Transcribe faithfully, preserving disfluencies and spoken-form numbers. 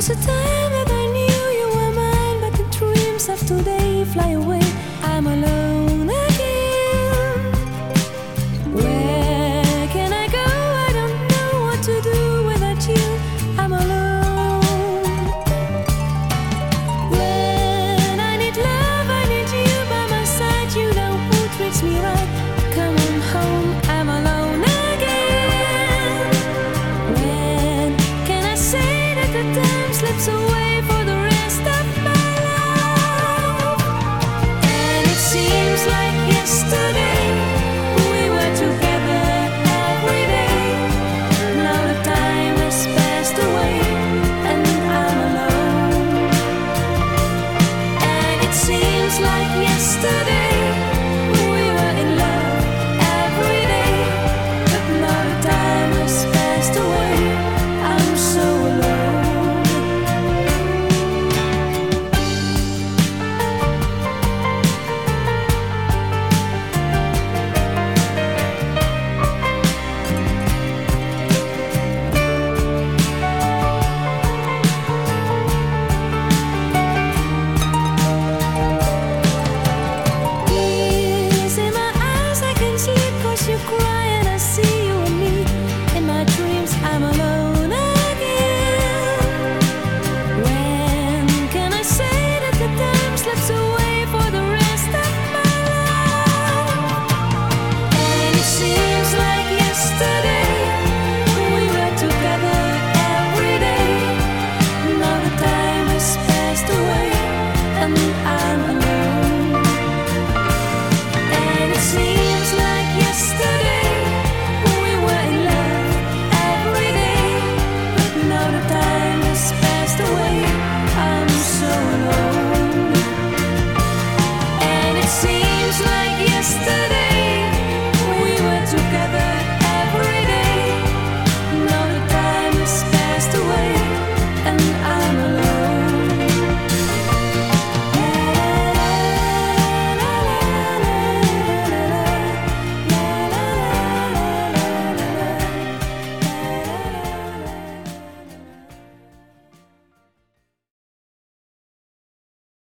was a time that I knew you were mine, but the dreams of today fly away. I'm alone again. Where can I go? I don't know what to do without you. I'm alone. When I need love, I need you by my side. You know who treats me right. Come on home, I'm alone again. When can I say that the time slips away?